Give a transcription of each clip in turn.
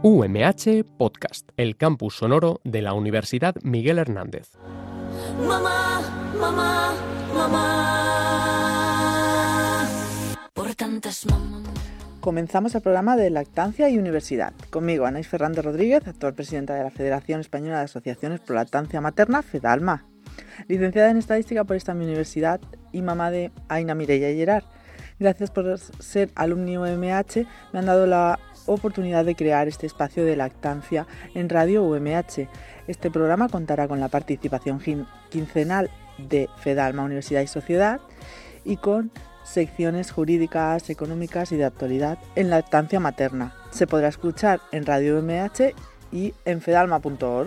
UMH Podcast, el campus sonoro de la Universidad Miguel Hernández. Mamá, mamá, mamá, por tantas mamás. Comenzamos el programa de Lactancia y Universidad. Conmigo, Anaís Fernández Rodríguez, actual presidenta de la Federación Española de Asociaciones pro Lactancia Materna, FEDALMA. Licenciada en Estadística por esta universidad y mamá de Aina Mireia Gerard. Gracias por ser alumni UMH, me han dado la oportunidad de crear este espacio de lactancia en Radio UMH. Este programa contará con la participación quincenal de FEDALMA Universidad y Sociedad y con secciones jurídicas, económicas y de actualidad en lactancia materna. Se podrá escuchar en Radio UMH y en fedalma.org.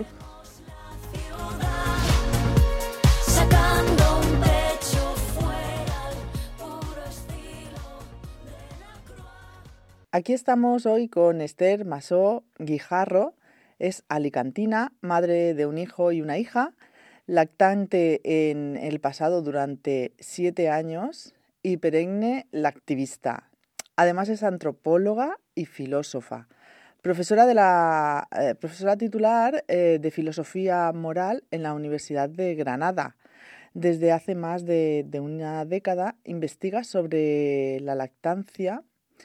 Aquí estamos hoy con Esther Masó Guijarro, es alicantina, madre de un hijo y una hija, lactante en el pasado durante 7 años y perenne lactivista. Además es antropóloga y filósofa, profesora titular de Filosofía Moral en la Universidad de Granada. Desde hace más de una década investiga sobre la lactancia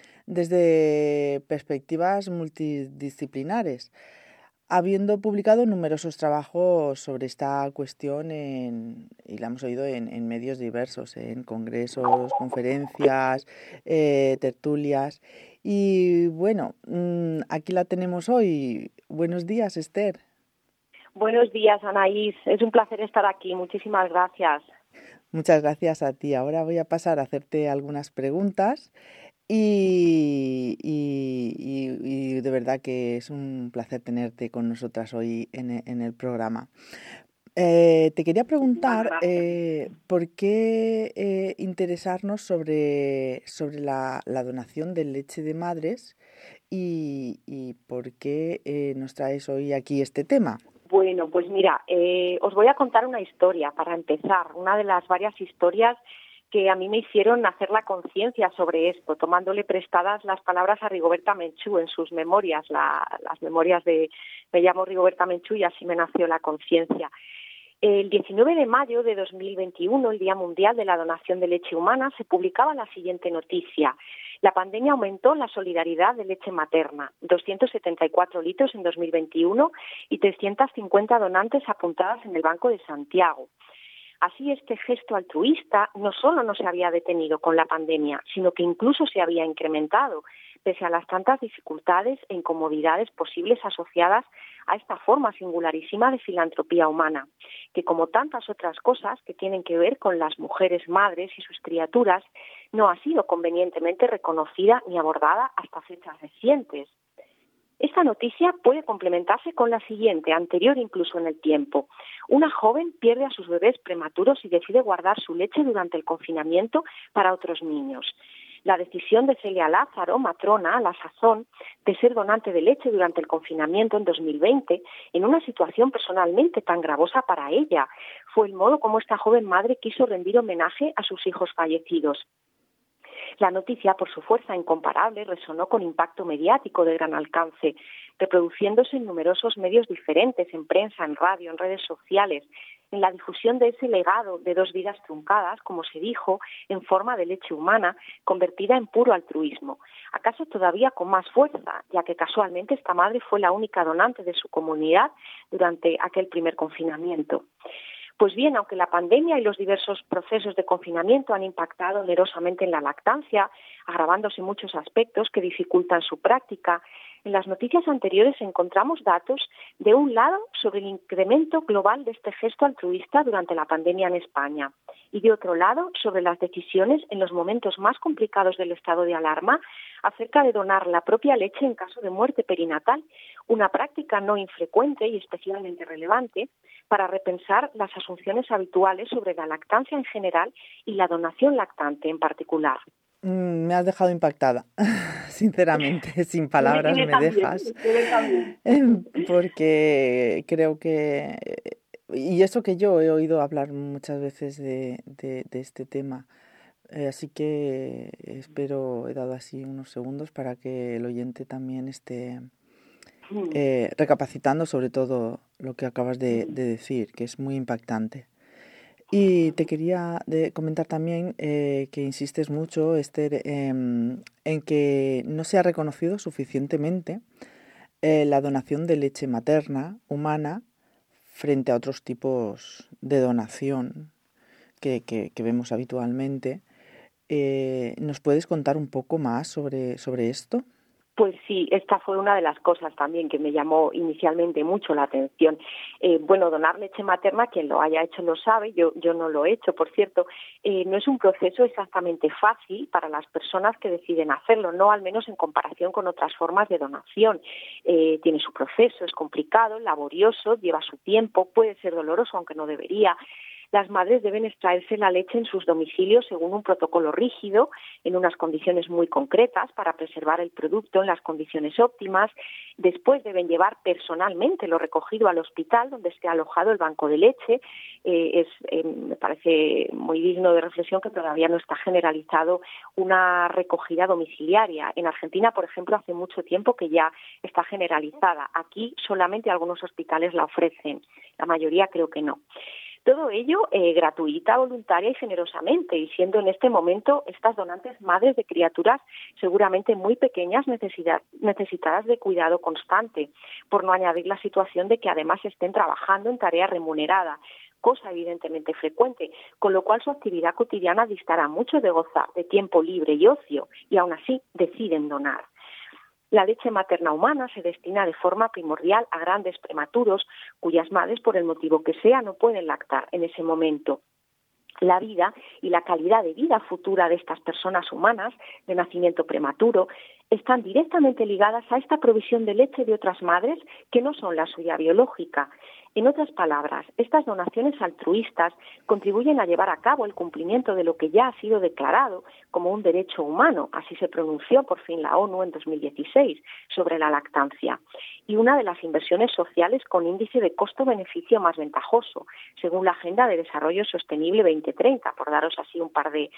desde perspectivas multidisciplinares, habiendo publicado numerosos trabajos sobre esta cuestión y la hemos oído en medios diversos, en congresos, conferencias, tertulias. Y bueno, aquí la tenemos hoy. Buenos días, Esther. Buenos días, Anaís. Es un placer estar aquí. Muchísimas gracias. Muchas gracias a ti. Ahora voy a pasar a hacerte algunas preguntas. Y de verdad que es un placer tenerte con nosotras hoy en el programa. Te quería preguntar por qué interesarnos sobre la donación de leche de madres y por qué nos traes hoy aquí este tema. Bueno, pues mira, os voy a contar una historia para empezar, una de las varias historias que a mí me hicieron hacer la conciencia sobre esto, tomándole prestadas las palabras a Rigoberta Menchú en sus memorias, las memorias de Me llamo Rigoberta Menchú y así me nació la conciencia. El 19 de mayo de 2021, el Día Mundial de la Donación de Leche Humana, se publicaba la siguiente noticia. La pandemia aumentó la solidaridad de leche materna, 274 litros en 2021 y 350 donantes apuntadas en el Banco de Santiago. Así, este gesto altruista no solo no se había detenido con la pandemia, sino que incluso se había incrementado, pese a las tantas dificultades e incomodidades posibles asociadas a esta forma singularísima de filantropía humana, que como tantas otras cosas que tienen que ver con las mujeres madres y sus criaturas, no ha sido convenientemente reconocida ni abordada hasta fechas recientes. Esta noticia puede complementarse con la siguiente, anterior incluso en el tiempo. Una joven pierde a sus bebés prematuros y decide guardar su leche durante el confinamiento para otros niños. La decisión de Celia Lázaro, matrona a la sazón, de ser donante de leche durante el confinamiento en 2020, en una situación personalmente tan gravosa para ella, fue el modo como esta joven madre quiso rendir homenaje a sus hijos fallecidos. La noticia, por su fuerza incomparable, resonó con impacto mediático de gran alcance, reproduciéndose en numerosos medios diferentes, en prensa, en radio, en redes sociales, en la difusión de ese legado de 2 vidas truncadas, como se dijo, en forma de leche humana, convertida en puro altruismo. Acaso todavía con más fuerza, ya que casualmente esta madre fue la única donante de su comunidad durante aquel primer confinamiento. Pues bien, aunque la pandemia y los diversos procesos de confinamiento han impactado onerosamente en la lactancia, agravándose muchos aspectos que dificultan su práctica, en las noticias anteriores encontramos datos, de un lado, sobre el incremento global de este gesto altruista durante la pandemia en España y, de otro lado, sobre las decisiones en los momentos más complicados del estado de alarma acerca de donar la propia leche en caso de muerte perinatal, una práctica no infrecuente y especialmente relevante para repensar las asunciones habituales sobre la lactancia en general y la donación lactante en particular. Me has dejado impactada, sinceramente, sin palabras me dejas, porque creo que, y eso que yo he oído hablar muchas veces de este tema, así que espero, he dado así unos segundos para que el oyente también esté recapacitando sobre todo lo que acabas de decir, que es muy impactante. Y te quería comentar también que insistes mucho, Esther, en que no se ha reconocido suficientemente la donación de leche materna humana frente a otros tipos de donación que vemos habitualmente. ¿Nos puedes contar un poco más sobre esto? Pues sí, esta fue una de las cosas también que me llamó inicialmente mucho la atención. Donar leche materna, quien lo haya hecho lo sabe, yo no lo he hecho, por cierto, no es un proceso exactamente fácil para las personas que deciden hacerlo, no al menos en comparación con otras formas de donación. Tiene su proceso, es complicado, laborioso, lleva su tiempo, puede ser doloroso, aunque no debería. Las madres deben extraerse la leche en sus domicilios según un protocolo rígido, en unas condiciones muy concretas para preservar el producto en las condiciones óptimas. Después deben llevar personalmente lo recogido al hospital donde esté alojado el banco de leche. Me parece muy digno de reflexión que todavía no está generalizado una recogida domiciliaria. En Argentina, por ejemplo, hace mucho tiempo que ya está generalizada. Aquí solamente algunos hospitales la ofrecen, la mayoría creo que no. Todo ello gratuita, voluntaria y generosamente, y siendo en este momento estas donantes madres de criaturas seguramente muy pequeñas necesitadas de cuidado constante, por no añadir la situación de que además estén trabajando en tarea remunerada, cosa evidentemente frecuente, con lo cual su actividad cotidiana distará mucho de gozar de tiempo libre y ocio, y aún así deciden donar. La leche materna humana se destina de forma primordial a grandes prematuros cuyas madres, por el motivo que sea, no pueden lactar en ese momento. La vida y la calidad de vida futura de estas personas humanas de nacimiento prematuro están directamente ligadas a esta provisión de leche de otras madres que no son la suya biológica. En otras palabras, estas donaciones altruistas contribuyen a llevar a cabo el cumplimiento de lo que ya ha sido declarado como un derecho humano, así se pronunció por fin la ONU en 2016 sobre la lactancia, y una de las inversiones sociales con índice de costo-beneficio más ventajoso, según la Agenda de Desarrollo Sostenible 2030, por daros así un par de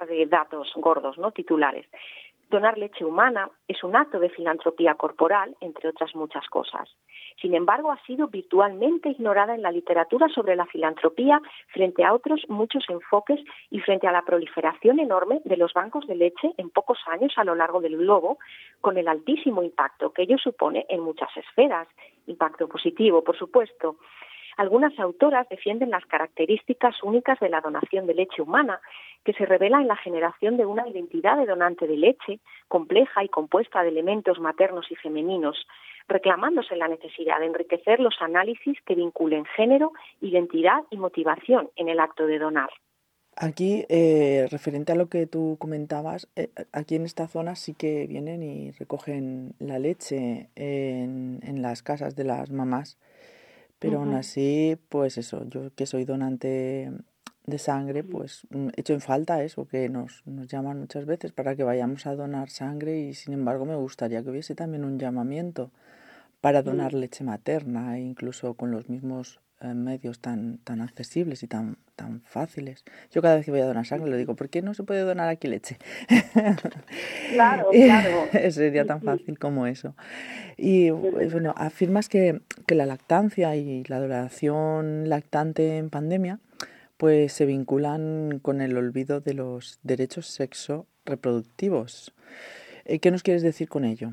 datos gordos, ¿no?, titulares. Donar leche humana es un acto de filantropía corporal, entre otras muchas cosas. Sin embargo, ha sido virtualmente ignorada en la literatura sobre la filantropía frente a otros muchos enfoques y frente a la proliferación enorme de los bancos de leche en pocos años a lo largo del globo, con el altísimo impacto que ello supone en muchas esferas. Impacto positivo, por supuesto. Algunas autoras defienden las características únicas de la donación de leche humana, que se revela en la generación de una identidad de donante de leche compleja y compuesta de elementos maternos y femeninos, reclamándose la necesidad de enriquecer los análisis que vinculen género, identidad y motivación en el acto de donar. Aquí, referente a lo que tú comentabas, aquí en esta zona sí que vienen y recogen la leche en las casas de las mamás, pero aún así, pues eso, yo que soy donante de sangre, pues echo en falta eso, que nos llaman muchas veces para que vayamos a donar sangre, y sin embargo me gustaría que hubiese también un llamamiento para donar leche materna, incluso con los mismos medios tan accesibles y tan fáciles. Yo cada vez que voy a donar sangre le digo, ¿por qué no se puede donar aquí leche? Claro. Sería tan fácil como eso. Y bueno, afirmas que la lactancia y la donación lactante en pandemia pues se vinculan con el olvido de los derechos sexo-reproductivos. ¿Qué nos quieres decir con ello?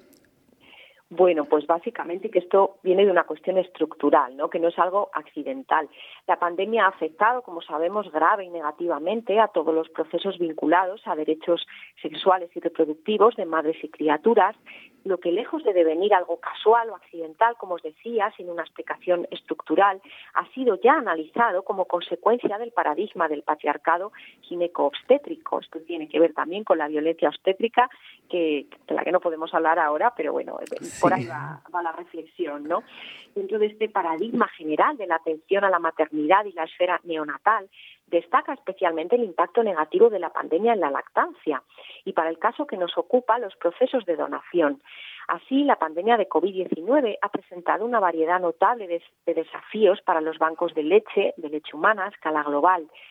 Bueno, pues básicamente que esto viene de una cuestión estructural, ¿no?, que no es algo accidental. La pandemia ha afectado, como sabemos, grave y negativamente a todos los procesos vinculados a derechos sexuales y reproductivos de madres y criaturas, lo que lejos de devenir algo casual o accidental, como os decía, sin una explicación estructural, ha sido ya analizado como consecuencia del paradigma del patriarcado gineco-obstétrico. Esto tiene que ver también con la violencia obstétrica, de la que no podemos hablar ahora, pero bueno, por ahí va la reflexión, ¿no? Dentro de este paradigma general de la atención a la maternidad y la esfera neonatal, destaca especialmente el impacto negativo de la pandemia en la lactancia y, para el caso que nos ocupa, los procesos de donación. Así, la pandemia de COVID-19 ha presentado una variedad notable de desafíos para los bancos de leche humana a escala global.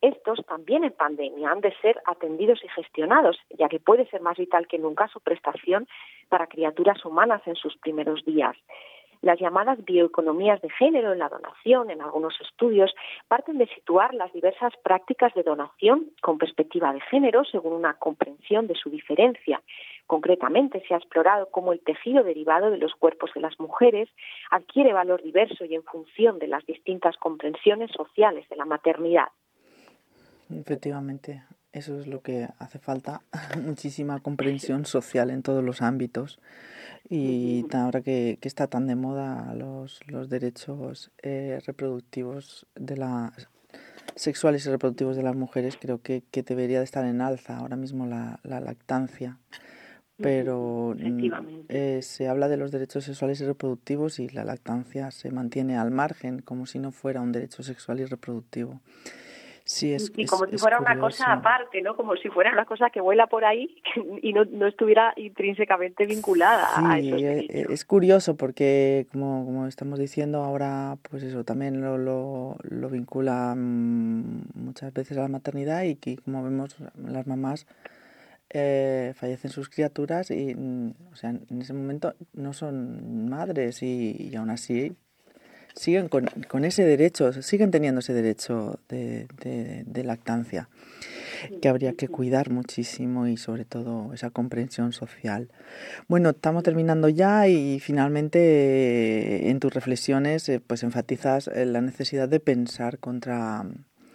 Estos también en pandemia han de ser atendidos y gestionados, ya que puede ser más vital que nunca su prestación para criaturas humanas en sus primeros días. Las llamadas bioeconomías de género en la donación, en algunos estudios, parten de situar las diversas prácticas de donación con perspectiva de género según una comprensión de su diferencia. Concretamente, se ha explorado cómo el tejido derivado de los cuerpos de las mujeres adquiere valor diverso y en función de las distintas comprensiones sociales de la maternidad. Efectivamente, eso es lo que hace falta, muchísima comprensión social en todos los ámbitos. Y ahora que está tan de moda los derechos reproductivos sexuales y reproductivos de las mujeres, creo que debería de estar en alza ahora mismo la lactancia. Pero se habla de los derechos sexuales y reproductivos y la lactancia se mantiene al margen, como si no fuera un derecho sexual y reproductivo. Sí, como si fuera una cosa aparte, ¿no? Como si fuera una cosa que vuela por ahí y no estuviera intrínsecamente vinculada a esos derechos. Es curioso porque, como estamos diciendo ahora, pues eso también lo vincula muchas veces a la maternidad y que, como vemos, las mamás fallecen sus criaturas y, o sea, en ese momento no son madres y aún así siguen con ese derecho, siguen teniendo ese derecho de lactancia, que habría que cuidar muchísimo y sobre todo esa comprensión social. Bueno, estamos terminando ya y finalmente en tus reflexiones pues enfatizas la necesidad de pensar contra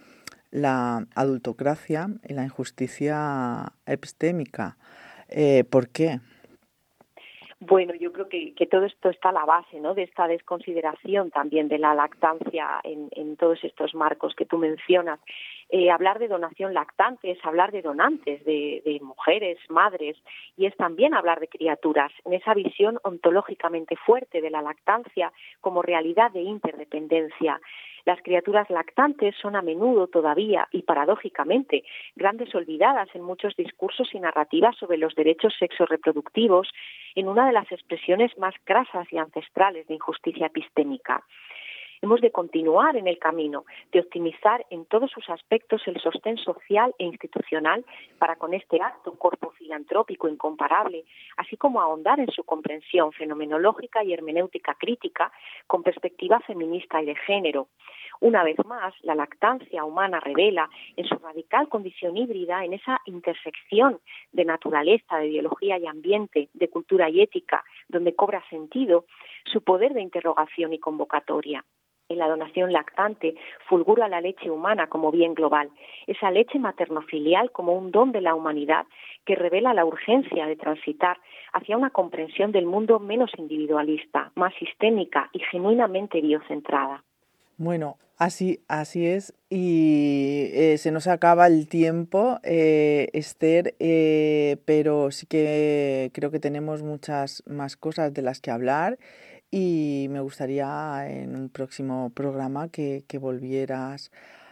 la adultocracia y la injusticia epistémica. ¿Por qué? Bueno, yo creo que todo esto está a la base, ¿no?, de esta desconsideración también de la lactancia en todos estos marcos que tú mencionas. Hablar de donación lactante es hablar de donantes, de mujeres, madres, y es también hablar de criaturas, en esa visión ontológicamente fuerte de la lactancia como realidad de interdependencia. Las criaturas lactantes son a menudo todavía, y paradójicamente, grandes olvidadas en muchos discursos y narrativas sobre los derechos sexorreproductivos, en una de las expresiones más crasas y ancestrales de injusticia epistémica. Hemos de continuar en el camino de optimizar en todos sus aspectos el sostén social e institucional para con este acto corpofilantrópico incomparable, así como ahondar en su comprensión fenomenológica y hermenéutica crítica con perspectiva feminista y de género. Una vez más, la lactancia humana revela en su radical condición híbrida, en esa intersección de naturaleza, de biología y ambiente, de cultura y ética, donde cobra sentido su poder de interrogación y convocatoria. En la donación lactante fulgura la leche humana como bien global, esa leche maternofilial como un don de la humanidad que revela la urgencia de transitar hacia una comprensión del mundo menos individualista, más sistémica y genuinamente biocentrada. Bueno, así es y se nos acaba el tiempo, Esther, pero sí que creo que tenemos muchas más cosas de las que hablar. Y me gustaría en un próximo programa que volvieras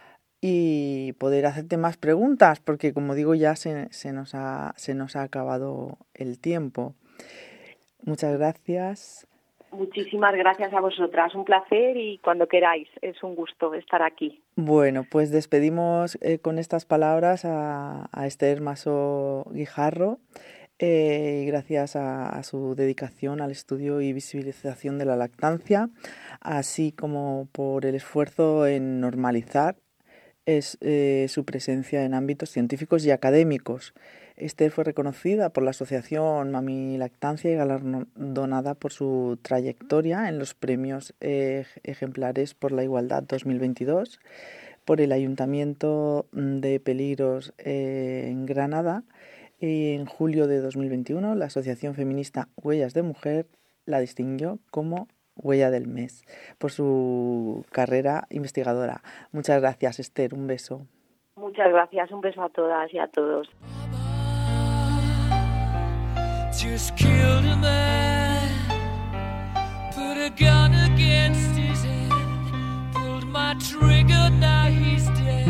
y poder hacerte más preguntas, porque como digo ya se nos ha acabado el tiempo. Muchas gracias. Muchísimas gracias a vosotras, un placer y cuando queráis, es un gusto estar aquí. Bueno, pues despedimos con estas palabras a Esther Massó Guijarro. Y gracias a su dedicación al estudio y visibilización de la lactancia, así como por el esfuerzo en normalizar su presencia en ámbitos científicos y académicos. Esther fue reconocida por la Asociación Mami Lactancia y galardonada por su trayectoria en los premios Ejemplares por la Igualdad 2022, por el Ayuntamiento de Peligros en Granada. Y en julio de 2021, la Asociación Feminista Huellas de Mujer la distinguió como Huella del Mes por su carrera investigadora. Muchas gracias, Esther. Un beso. Muchas gracias. Un beso a todas y a todos. Just killed a man, put a gun against his head, pulled my trigger, now he's dead.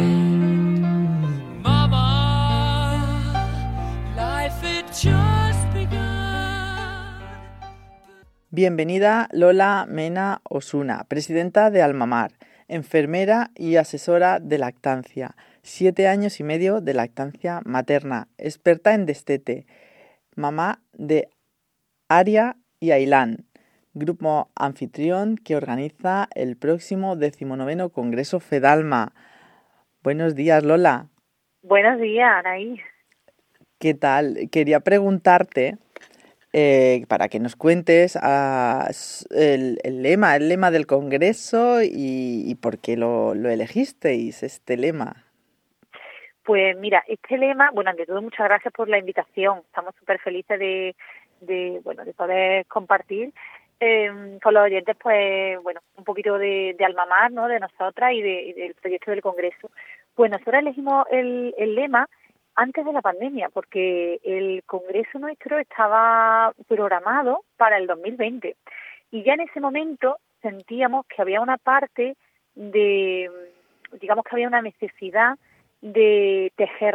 Bienvenida Lola Mena Osuna, presidenta de Almamar, enfermera y asesora de lactancia. 7 años y medio de lactancia materna, experta en destete, mamá de Aria y Ailán, grupo anfitrión que organiza el próximo 19º Congreso FEDALMA. Buenos días, Lola. Buenos días, Anaí. ¿Qué tal? Quería preguntarte, para que nos cuentes el lema del Congreso y por qué lo elegisteis, este lema. Pues mira, este lema, bueno, ante todo muchas gracias por la invitación. Estamos súper felices de poder compartir con los oyentes, pues bueno, un poquito de Alma Mar, ¿no? De nosotras y del proyecto del Congreso. Pues nosotros elegimos el lema antes de la pandemia, porque el Congreso nuestro estaba programado para el 2020 y ya en ese momento sentíamos que había una parte digamos que había una necesidad de tejer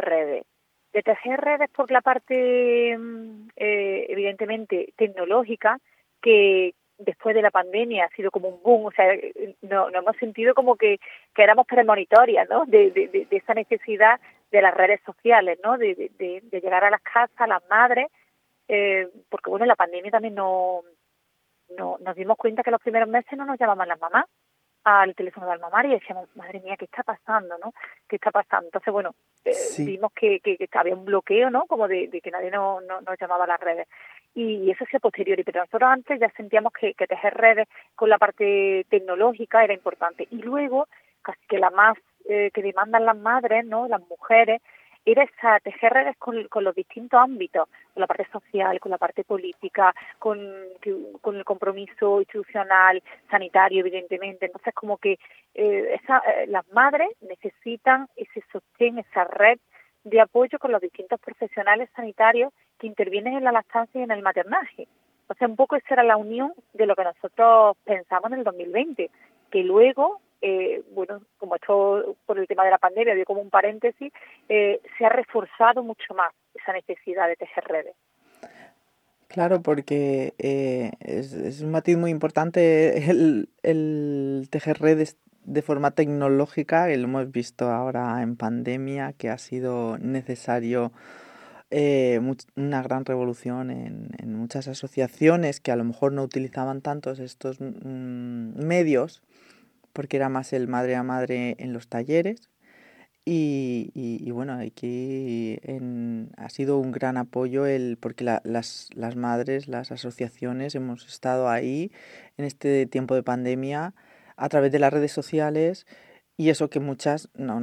redes por la parte evidentemente tecnológica, que después de la pandemia ha sido como un boom, o sea, no hemos sentido como que éramos premonitorias, ¿no? De esa necesidad de las redes sociales, ¿no? De llegar a las casas, a las madres, porque bueno, en la pandemia también nos dimos cuenta que los primeros meses no nos llamaban las mamás al teléfono de Alma Mar y decíamos, madre mía, ¿qué está pasando, no? ¿Qué está pasando? Entonces, bueno, Sí. vimos que había un bloqueo, ¿no? Como de que nadie nos llamaba a las redes. Y eso ha sido posterior, pero nosotros antes ya sentíamos que tejer redes con la parte tecnológica era importante. Y luego, casi que la más que demandan las madres, ¿no? Las mujeres, era esa tejer redes con los distintos ámbitos, con la parte social, con la parte política, con el compromiso institucional, sanitario, evidentemente. Entonces, como que las madres necesitan ese sostén, esa red de apoyo con los distintos profesionales sanitarios que intervienen en la lactancia y en el maternaje. Entonces, un poco esa era la unión de lo que nosotros pensamos en el 2020, que luego, bueno, como esto por el tema de la pandemia, dio como un paréntesis, se ha reforzado mucho más esa necesidad de tejer redes. Claro, porque es un matiz muy importante el tejer redes de forma tecnológica, que lo hemos visto ahora en pandemia, que ha sido necesario una gran revolución en muchas asociaciones que a lo mejor no utilizaban tantos estos medios, porque era más el madre a madre en los talleres. Y bueno, aquí ha sido un gran apoyo porque las madres, las asociaciones, hemos estado ahí en este tiempo de pandemia a través de las redes sociales, y eso que muchas no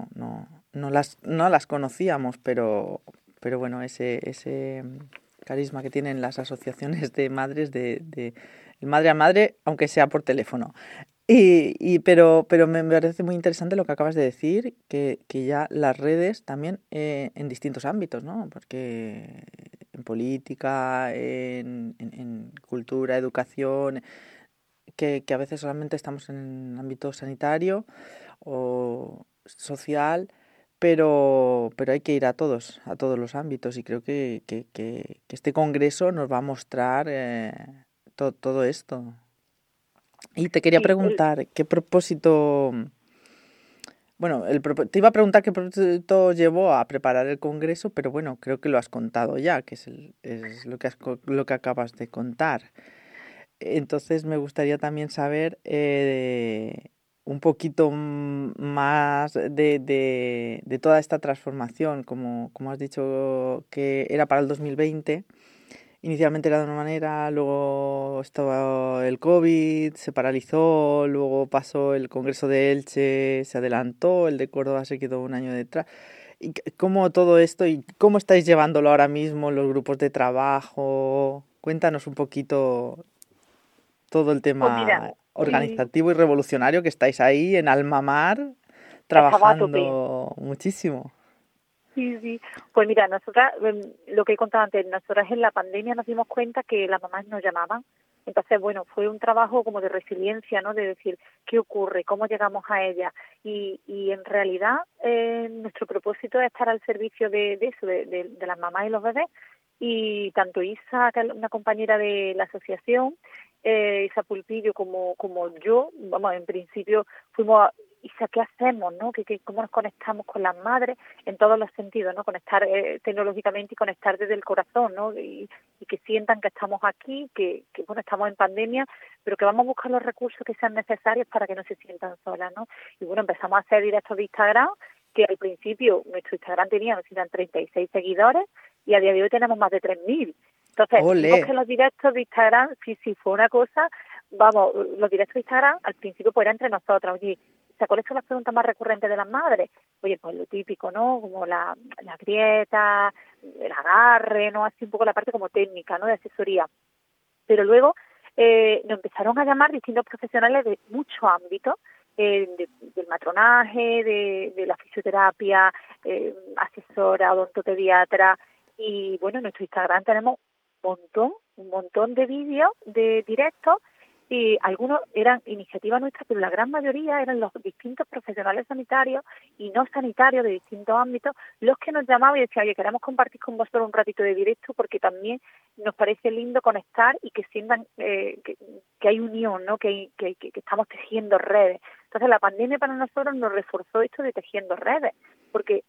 las conocíamos, pero bueno, ese carisma que tienen las asociaciones de madres de madre a madre, aunque sea por teléfono. Pero me parece muy interesante lo que acabas de decir, que ya las redes también en distintos ámbitos, ¿no? Porque en política, en cultura, educación, que a veces solamente estamos en el ámbito sanitario o social, pero hay que ir a todos los ámbitos, y creo que este congreso nos va a mostrar todo esto. Y te quería preguntar, ¿qué propósito? Bueno, te iba a preguntar qué propósito llevó a preparar el congreso, pero bueno, creo que lo has contado ya, que es lo que acabas de contar. Entonces me gustaría también saber un poquito más de toda esta transformación, como has dicho que era para el 2020. Inicialmente era de una manera, luego estaba el COVID, se paralizó, luego pasó el Congreso de Elche, se adelantó, el de Córdoba se quedó un año detrás. ¿Y cómo todo esto y cómo estáis llevándolo ahora mismo, los grupos de trabajo? Cuéntanos un poquito todo el tema organizativo y revolucionario, que estáis ahí en Alma Mar trabajando muchísimo. Sí. Pues mira, nosotras, lo que he contado antes, nosotras en la pandemia nos dimos cuenta que las mamás nos llamaban. Entonces, bueno, fue un trabajo como de resiliencia, ¿no? De decir, ¿qué ocurre? ¿Cómo llegamos a ella? Y en realidad, nuestro propósito es estar al servicio de eso, de las mamás y los bebés. Y tanto Isa, que es una compañera de la asociación, Isa Pulpillo, como yo, vamos, en principio fuimos ¿qué hacemos, no? ¿Cómo nos conectamos con las madres en todos los sentidos, no? Conectar tecnológicamente y conectar desde el corazón, ¿no? Y que sientan que estamos aquí, que bueno, estamos en pandemia, pero que vamos a buscar los recursos que sean necesarios para que no se sientan solas, ¿no? Y bueno, empezamos a hacer directos de Instagram, que al principio nuestro Instagram tenía, nos eran 36 seguidores, y a día de hoy tenemos más de 3.000. Entonces, vimos que los directos de Instagram, sí, fue una cosa, vamos, los directos de Instagram al principio pues eran entre nosotras. Oye, ¿cuáles son las preguntas más recurrentes de las madres? Oye, pues lo típico, ¿no? Como la grieta, el agarre, ¿no? Así un poco la parte como técnica, ¿no? De asesoría. Pero luego nos empezaron a llamar distintos profesionales de muchos ámbitos, del matronaje, de la fisioterapia, asesora, odontopediatra, y bueno, en nuestro Instagram tenemos un montón de vídeos de directos, y algunos eran iniciativas nuestras, pero la gran mayoría eran los distintos profesionales sanitarios y no sanitarios de distintos ámbitos los que nos llamaban y decían, oye, queremos compartir con vosotros un ratito de directo porque también nos parece lindo conectar y que sientan que hay unión, ¿no? Que estamos tejiendo redes. Entonces la pandemia para nosotros nos reforzó esto de tejiendo redes, porque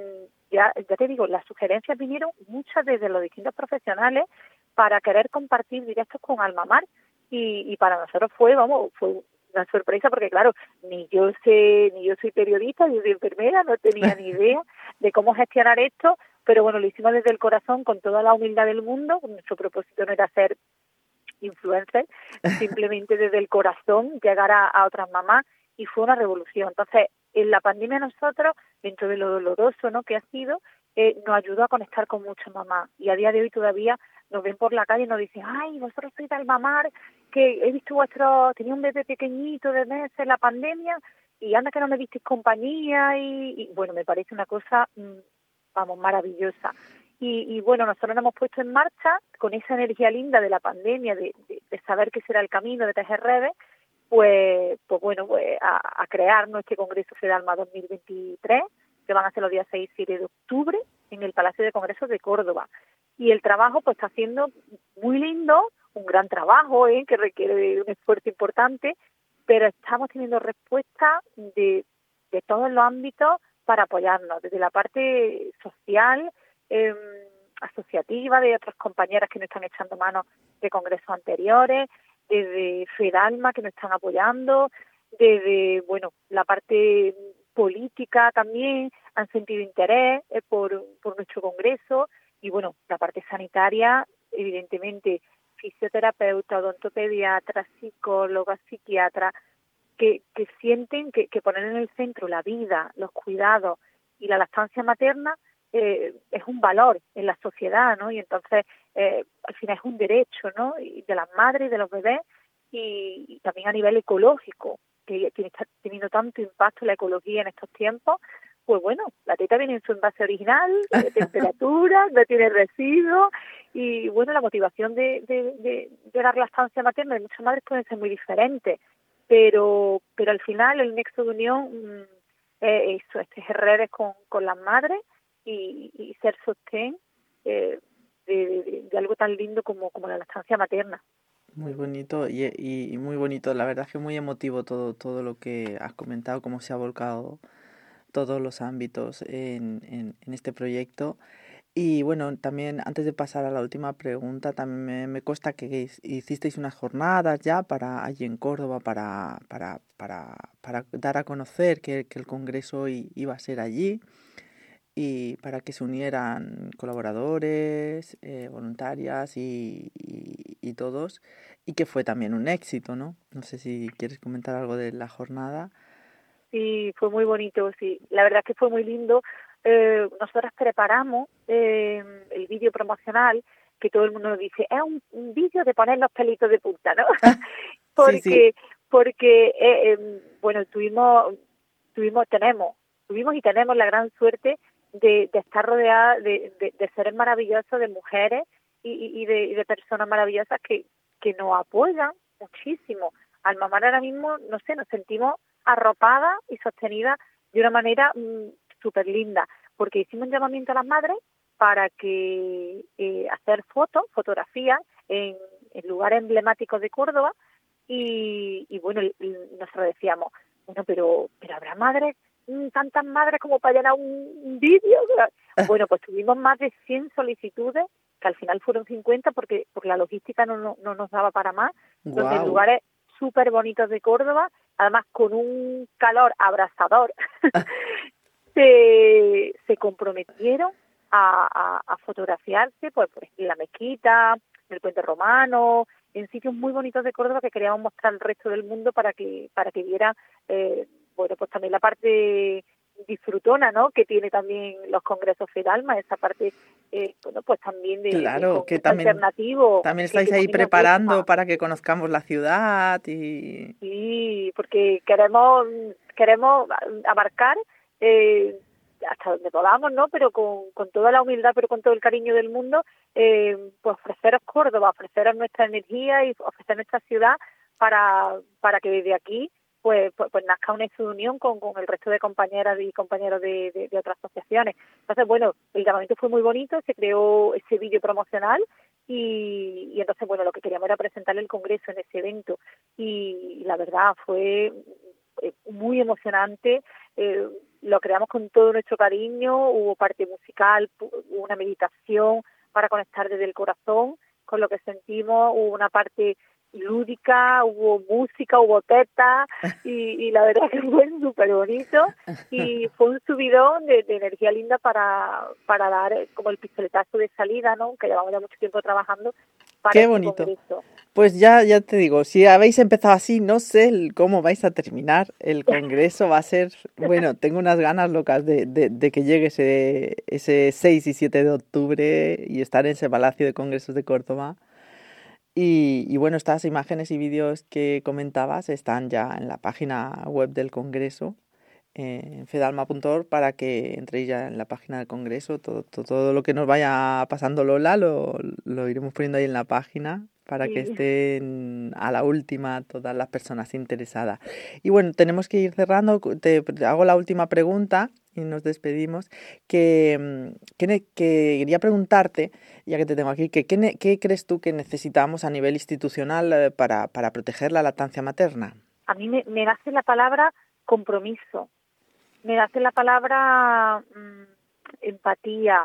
ya te digo, las sugerencias vinieron muchas desde los distintos profesionales para querer compartir directos con Almamar. Y para nosotros fue una sorpresa porque, claro, ni yo soy periodista, yo soy enfermera, no tenía ni idea de cómo gestionar esto, pero bueno, lo hicimos desde el corazón con toda la humildad del mundo. Nuestro propósito no era ser influencer, simplemente desde el corazón llegar a otras mamás, y fue una revolución. Entonces, en la pandemia nosotros, dentro de lo doloroso, ¿no?, que ha sido, nos ayudó a conectar con muchas mamás, y a día de hoy todavía nos ven por la calle y nos dicen, ay, vosotros sois de Almamar, que he visto tenía un bebé pequeñito de meses en la pandemia, y anda que no me disteis compañía, y bueno, me parece una cosa, maravillosa. Y bueno, nosotros nos hemos puesto en marcha con esa energía linda de la pandemia, de saber qué será el camino, de tejer redes, pues a crear nuestro Congreso FEDALMA 2023, que van a ser los días 6 y 7 de octubre en el Palacio de Congresos de Córdoba. Y el trabajo pues está siendo muy lindo, un gran trabajo que requiere de un esfuerzo importante, pero estamos teniendo respuesta de todos los ámbitos para apoyarnos, desde la parte social, asociativa, de otras compañeras que nos están echando mano de congresos anteriores, desde FEDALMA que nos están apoyando, desde la parte política también han sentido interés por nuestro congreso, y bueno, la parte sanitaria, evidentemente, fisioterapeuta, odontopediatra, psicóloga, psiquiatra, que sienten que poner en el centro la vida, los cuidados y la lactancia materna es un valor en la sociedad, ¿no? Y entonces, al final es un derecho, ¿no?, y de las madres y de los bebés, y también a nivel ecológico, que está teniendo tanto impacto la ecología en estos tiempos. Pues bueno, la teta viene en su envase original, de temperatura, no tiene residuos, y bueno, la motivación de la lactancia materna de muchas madres puede ser muy diferente, pero al final el nexo de unión es tejer redes con las madres y ser sostén de algo tan lindo como la lactancia materna. Muy bonito y muy bonito, la verdad es que muy emotivo todo lo que has comentado, cómo se ha volcado todos los ámbitos en este proyecto. Y bueno, también antes de pasar a la última pregunta, también me consta que hicisteis unas jornadas ya allí en Córdoba para dar a conocer que el congreso iba a ser allí, y para que se unieran colaboradores, voluntarias y todos, y que fue también un éxito, ¿no? No sé si quieres comentar algo de la jornada. Sí, fue muy bonito, sí. La verdad es que fue muy lindo. Nosotras preparamos el vídeo promocional, que todo el mundo nos dice, es un vídeo de poner los pelitos de punta, ¿no? Porque tuvimos y tenemos la gran suerte de estar rodeada de seres maravillosos, de mujeres y de personas maravillosas que nos apoyan muchísimo. Almamar ahora mismo, no sé, nos sentimos arropada y sostenida de una manera súper linda, porque hicimos un llamamiento a las madres para que hacer fotografías en lugares emblemáticos de Córdoba, y bueno, nosotros decíamos, bueno, pero habrá madres, tantas madres como para llenar un vídeo. Bueno, pues tuvimos más de 100 solicitudes, que al final fueron 50 porque la logística no nos daba para más, donde en Guau. lugares súper bonitos de Córdoba, además con un calor abrasador, se comprometieron a fotografiarse pues en la mezquita, en el Puente Romano, en sitios muy bonitos de Córdoba que queríamos mostrar al resto del mundo para que viera, bueno, pues también la parte disfrutona, ¿no?, que tiene también los congresos FEDALMA, esa parte, bueno, pues también de Claro, que congreso alternativo. también que estáis ahí también nos preparando gusta. para que conozcamos la ciudad y... Sí, porque queremos abarcar hasta donde podamos, ¿no? Pero con toda la humildad, pero con todo el cariño del mundo, pues ofreceros Córdoba, ofreceros nuestra energía y ofrecer nuestra ciudad para que desde aquí pues nazca una unión con el resto de compañeras y compañeros de otras asociaciones. Entonces, bueno, el llamamiento fue muy bonito, se creó ese vídeo promocional y entonces, bueno, lo que queríamos era presentar el congreso en ese evento y la verdad fue muy emocionante. Lo creamos con todo nuestro cariño, hubo parte musical, hubo una meditación para conectar desde el corazón con lo que sentimos, hubo una parte lúdica, hubo música, hubo teta y la verdad que fue súper bonito y fue un subidón de energía linda para dar como el pistoletazo de salida, ¿no?, que llevamos ya mucho tiempo trabajando para Qué este bonito. congreso. Pues ya te digo, si habéis empezado así, no sé cómo vais a terminar. El congreso va a ser, bueno, tengo unas ganas locas de que llegue ese 6 y 7 de octubre y estar en ese Palacio de Congresos de Córdoba. Y bueno, estas imágenes y vídeos que comentabas están ya en la página web del Congreso, en fedalma.org, para que entréis ya en la página del Congreso. Todo lo que nos vaya pasando Lola lo iremos poniendo ahí en la página para que Sí. estén a la última todas las personas interesadas. Y bueno, tenemos que ir cerrando. Te hago la última pregunta y nos despedimos. Que quería preguntarte, ya que te tengo aquí, ¿qué crees tú que necesitamos a nivel institucional para proteger la lactancia materna? A mí me nace la palabra compromiso, me nace la palabra empatía,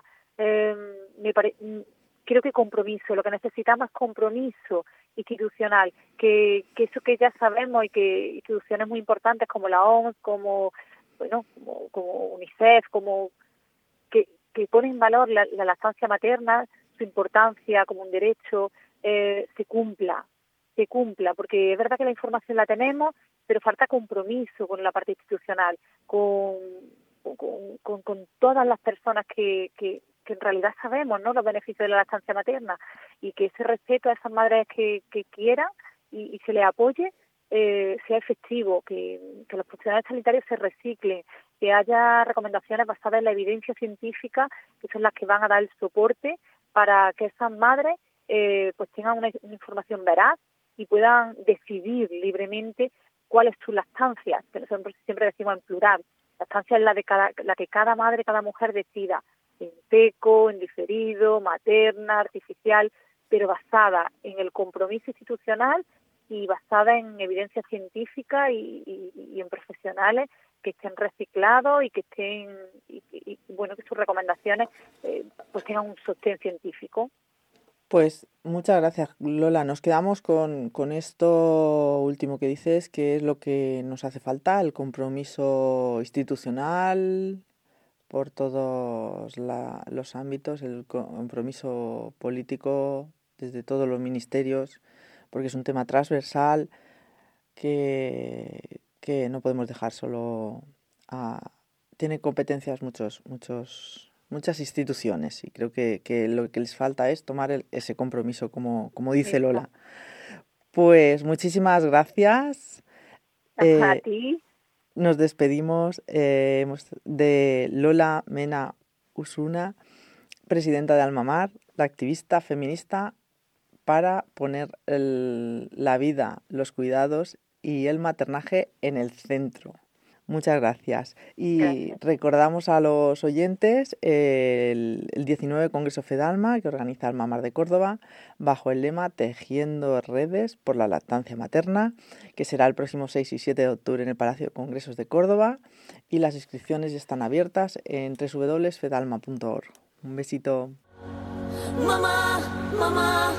creo que compromiso, lo que necesitamos es compromiso institucional, que eso que ya sabemos y que instituciones muy importantes como la OMS, como UNICEF, como que ponen en valor la lactancia materna, su importancia como un derecho, se cumpla, porque es verdad que la información la tenemos, pero falta compromiso con la parte institucional, con todas las personas que en realidad sabemos, ¿no?, los beneficios de la lactancia materna, y que ese respeto a esas madres que quieran y se les apoye sea efectivo, que los profesionales sanitarios se reciclen, que haya recomendaciones basadas en la evidencia científica, que son las que van a dar el soporte para que esas madres pues tengan una información veraz y puedan decidir libremente cuál es su lactancia, que nosotros siempre decimos en plural. Lactancia es la que cada madre, cada mujer decida, en seco, en diferido, materna, artificial, pero basada en el compromiso institucional y basada en evidencia científica y en profesionales que estén reciclados y que estén bueno, que sus recomendaciones pues tengan un sostén científico. Pues muchas gracias, Lola. Nos quedamos con esto último que dices, que es lo que nos hace falta, el compromiso institucional por todos los ámbitos, el compromiso político desde todos los ministerios, porque es un tema transversal que no podemos dejar solo tiene competencias muchas instituciones, y creo que lo que les falta es tomar ese compromiso, como dice Lola. Pues muchísimas gracias. A ti. Nos despedimos de Lola Mena Usuna, presidenta de Almamar, la activista feminista para poner la vida, los cuidados y el maternaje en el centro. Muchas gracias. Y Gracias. recordamos a los oyentes el 19 Congreso FEDALMA que organiza Alma Mar de Córdoba bajo el lema Tejiendo redes por la lactancia materna, que será el próximo 6 y 7 de octubre en el Palacio de Congresos de Córdoba, y las inscripciones ya están abiertas en www.fedalma.org. Un besito. Mamá, mamá,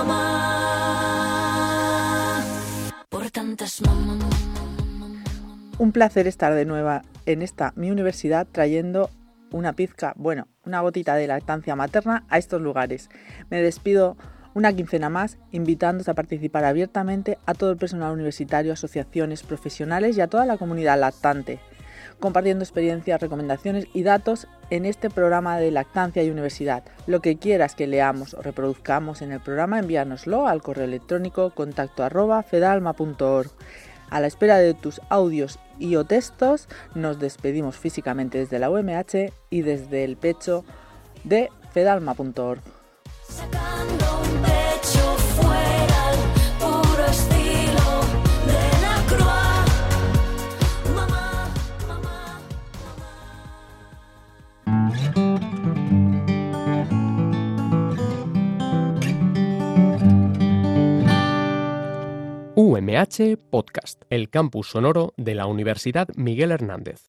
mamá. Por tantas mamás. Un placer estar de nuevo en esta mi universidad trayendo una gotita de lactancia materna a estos lugares. Me despido una quincena más, invitándoos a participar abiertamente a todo el personal universitario, asociaciones, profesionales y a toda la comunidad lactante, compartiendo experiencias, recomendaciones y datos en este programa de lactancia y universidad. Lo que quieras que leamos o reproduzcamos en el programa, envíanoslo al correo electrónico contacto@fedalma.org. A la espera de tus audios y o textos, nos despedimos físicamente desde la UMH y desde el pecho de fedalma.org. Sacando un pecho fuera, el puro estilo de la Croix. Mamá, mamá, UMH Podcast, el campus sonoro de la Universidad Miguel Hernández.